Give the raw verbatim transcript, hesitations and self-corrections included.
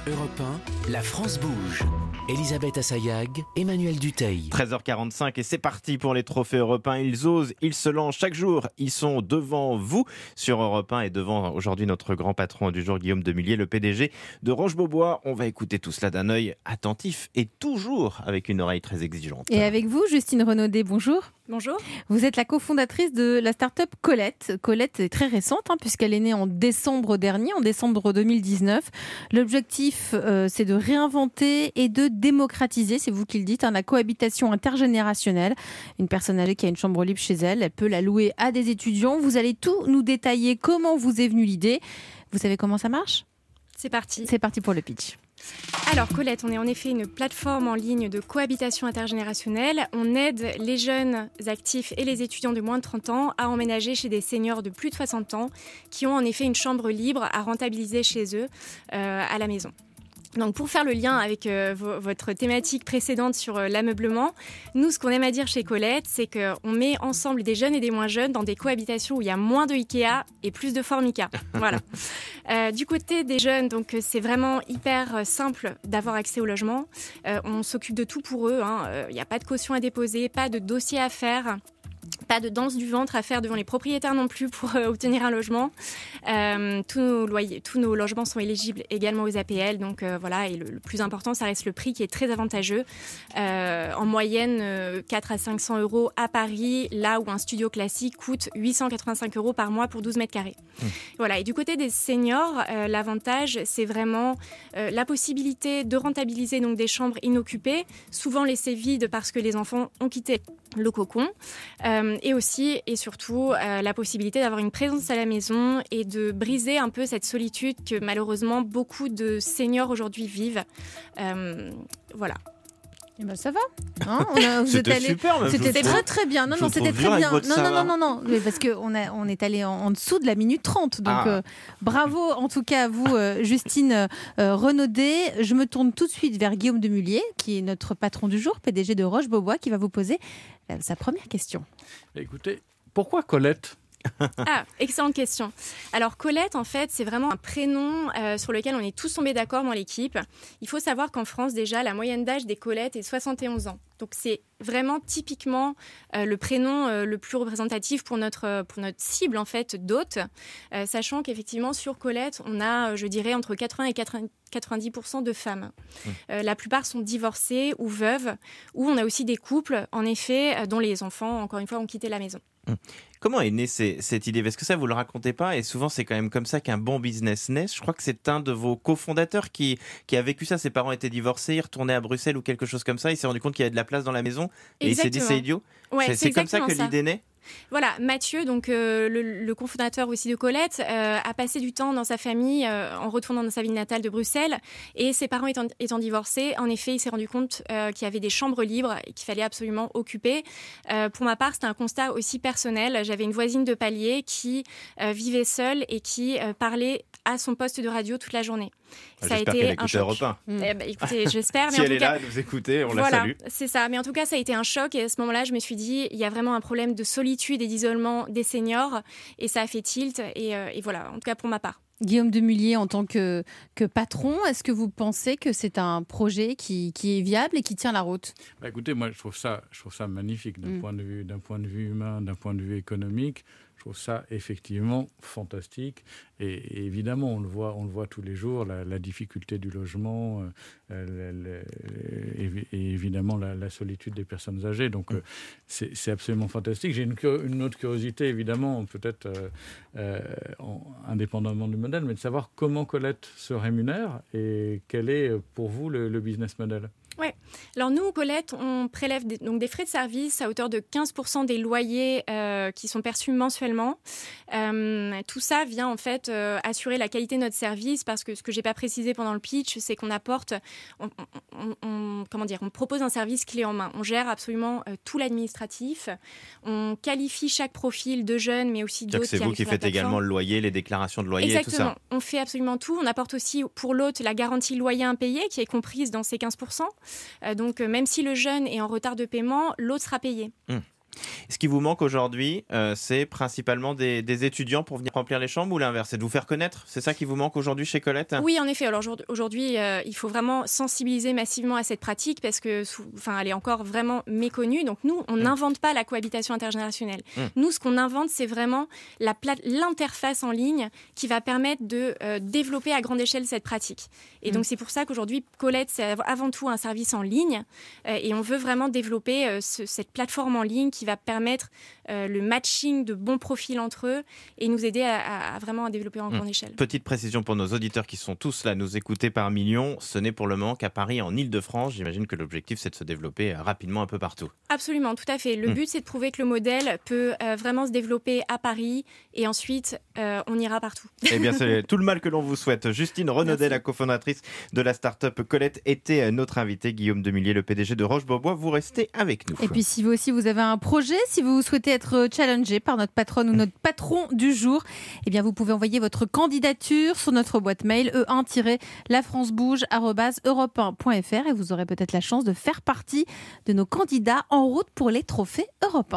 Europe un, la France bouge. Elisabeth Assayag, Emmanuel Dutheil. treize heures quarante-cinq et c'est parti pour les trophées Europe un. Ils osent, ils se lancent chaque jour. Ils sont devant vous sur Europe un et devant aujourd'hui notre grand patron du jour, Guillaume Demullier, le P D G de Roche-Beaubois. On va écouter tout cela d'un œil attentif et toujours avec une oreille très exigeante. Et avec vous, Justine Renaudet, bonjour. Bonjour. Vous êtes la cofondatrice de la start-up Colette. Colette est très récente hein, puisqu'elle est née en décembre dernier, en décembre deux mille dix-neuf. L'objectif, euh, c'est de réinventer et de démocratiser, c'est vous qui le dites, hein, la cohabitation intergénérationnelle. Une personne âgée qui a une chambre libre chez elle, elle peut la louer à des étudiants. Vous allez tout nous détailler, comment vous est venue l'idée. Vous savez comment ça marche ? C'est parti. C'est parti pour le pitch. Alors Colette, on est en effet une plateforme en ligne de cohabitation intergénérationnelle. On aide les jeunes actifs et les étudiants de moins de trente ans à emménager chez des seniors de plus de soixante ans qui ont en effet une chambre libre à rentabiliser chez eux euh, à la maison. Donc pour faire le lien avec euh, v- votre thématique précédente sur euh, l'ameublement, nous ce qu'on aime à dire chez Colette, c'est qu'on met ensemble des jeunes et des moins jeunes dans des cohabitations où il y a moins de Ikea et plus de Formica. Voilà. Euh, du côté des jeunes, donc c'est vraiment hyper euh, simple d'avoir accès au logement. Euh, on s'occupe de tout pour eux. Hein. Euh, il n'y a pas de caution à déposer, pas de dossier à faire. Pas de danse du ventre à faire devant les propriétaires non plus pour euh, obtenir un logement. Euh, tous, nos loyers, tous nos logements sont éligibles également aux A P L. Donc euh, voilà, et le, le plus important, ça reste le prix qui est très avantageux. Euh, en moyenne, euh, quatre à cinq cents euros à Paris, là où un studio classique coûte huit cent quatre-vingt-cinq euros par mois pour douze mètres carrés. Mmh. Voilà, et du côté des seniors, euh, l'avantage, c'est vraiment euh, la possibilité de rentabiliser donc, des chambres inoccupées, souvent laissées vides parce que les enfants ont quitté le cocon. Euh, et aussi et surtout euh, la possibilité d'avoir une présence à la maison et de briser un peu cette solitude que malheureusement beaucoup de seniors aujourd'hui vivent. Euh, voilà. Eh ben ça va. Hein, on a, vous c'était êtes allé, super. Même c'était très très bien. Non non, c'était très bien. Non non non non non. Mais parce que on a on est allé en, en dessous de la minute trente. Donc ah. euh, bravo en tout cas à vous euh, Justine euh, Renaudet. Je me tourne tout de suite vers Guillaume Demullier qui est notre patron du jour, P D G de Roche-Beaubois, qui va vous poser euh, sa première question. Écoutez, pourquoi Colette ? Ah, excellente question. Alors Colette, en fait, c'est vraiment un prénom euh, sur lequel on est tous tombés d'accord dans l'équipe. Il faut savoir qu'en France, déjà, la moyenne d'âge des Colettes est soixante et onze ans. Donc c'est vraiment typiquement euh, le prénom euh, le plus représentatif pour notre, pour notre cible, en fait, d'hôtes. Euh, sachant qu'effectivement, sur Colette, on a, je dirais, entre quatre-vingts et quatre-vingt-dix pour cent de femmes. Mmh. Euh, la plupart sont divorcées ou veuves, ou on a aussi des couples, en effet, euh, dont les enfants, encore une fois, ont quitté la maison. Mmh. Comment est née ces, cette idée ? Parce que ça, vous ne le racontez pas, et souvent, c'est quand même comme ça qu'un bon business naît. Je crois que c'est un de vos cofondateurs qui, qui a vécu ça. Ses parents étaient divorcés, il retournait à Bruxelles ou quelque chose comme ça. Il s'est rendu compte qu'il y avait de la place dans la maison, et exactement. Il s'est dit c'est idiot. Ouais, c'est c'est, c'est comme ça que ça. l'idée naît ? Voilà, Mathieu, donc euh, le, le cofondateur aussi de Colette, euh, a passé du temps dans sa famille euh, en retournant dans sa ville natale de Bruxelles, et ses parents étant, étant divorcés, en effet, il s'est rendu compte euh, qu'il y avait des chambres libres et qu'il fallait absolument occuper. Euh, pour ma part, c'était un constat aussi personnel. J'avais une voisine de palier qui euh, vivait seule et qui euh, parlait à son poste de radio toute la journée. Ah, ça j'espère a été un choc. Europe un. Mmh. Eh ben, écoutez, j'espère. Mais si en elle tout est cas, là, vous écoutez, on voilà, la salue. C'est ça. Mais en tout cas, ça a été un choc. Et à ce moment-là, je me suis dit, il y a vraiment un problème de solitude et d'isolement des seniors. Et ça a fait tilt. Et, euh, et voilà, en tout cas pour ma part. Guillaume Demullier, en tant que, que patron, est-ce que vous pensez que c'est un projet qui, qui est viable et qui tient la route ? Bah écoutez, moi je trouve ça, je trouve ça magnifique d'un, mmh. point de vue, d'un point de vue humain, d'un point de vue économique. Je trouve ça effectivement fantastique. Et, et évidemment, on le voit, on le voit tous les jours, la, la difficulté du logement euh, le, le, et, et évidemment la, la solitude des personnes âgées. Donc mmh. euh, c'est, c'est absolument fantastique. J'ai une, une autre curiosité, évidemment, peut-être euh, euh, en, indépendamment du modèle, mais de savoir comment Colette se rémunère et quel est pour vous le, le business model. Oui. Alors nous, Colette, on prélève des, donc des frais de service à hauteur de quinze pour cent des loyers euh, qui sont perçus mensuellement. Euh, tout ça vient en fait euh, assurer la qualité de notre service parce que ce que j'ai pas précisé pendant le pitch, c'est qu'on apporte, on, on, on, comment dire, on propose un service clé en main. On gère absolument euh, tout l'administratif. On qualifie chaque profil de jeunes, mais aussi d'autres. C'est qui vous qui faites également le loyer, les déclarations de loyer. Exactement. Et tout ça. On fait absolument tout. On apporte aussi pour l'hôte la garantie loyer impayé qui est comprise dans ces quinze pour cent. Euh, donc, euh, même si le jeune est en retard de paiement, l'autre sera payé. Mmh. Ce qui vous manque aujourd'hui, euh, c'est principalement des, des étudiants pour venir remplir les chambres ou l'inverse? C'est de vous faire connaître? C'est ça qui vous manque aujourd'hui chez Colette? Oui, en effet. Alors aujourd'hui, euh, il faut vraiment sensibiliser massivement à cette pratique parce que, sous, enfin, elle est encore vraiment méconnue. Donc nous, on n'invente mmh. pas la cohabitation intergénérationnelle. Mmh. Nous, ce qu'on invente, c'est vraiment la pla- l'interface en ligne qui va permettre de euh, développer à grande échelle cette pratique. Et mmh. donc c'est pour ça qu'aujourd'hui, Colette, c'est avant tout un service en ligne euh, et on veut vraiment développer euh, ce, cette plateforme en ligne qui va permettre euh, le matching de bons profils entre eux et nous aider à, à, à vraiment à développer en mmh. grande échelle. Petite précision pour nos auditeurs qui sont tous là à nous écouter par millions, ce n'est pour le moment qu'à Paris, en Ile-de-France. J'imagine que l'objectif, c'est de se développer rapidement un peu partout. Absolument, tout à fait. Le mmh. but, c'est de prouver que le modèle peut euh, vraiment se développer à Paris et ensuite, euh, on ira partout. Eh bien, c'est tout le mal que l'on vous souhaite. Justine Renaudet, la cofondatrice de la start-up Colette, était notre invitée. Guillaume Demillier, le P D G de Roche-Beaubois, vous restez avec nous. Et puis, si vous aussi, vous avez un projet, si vous souhaitez être challengé par notre patronne ou notre patron du jour, eh bien, vous pouvez envoyer votre candidature sur notre boîte mail e un la france bouge arobase europe un point f r et vous aurez peut-être la chance de faire partie de nos candidats en route pour les trophées Europe un.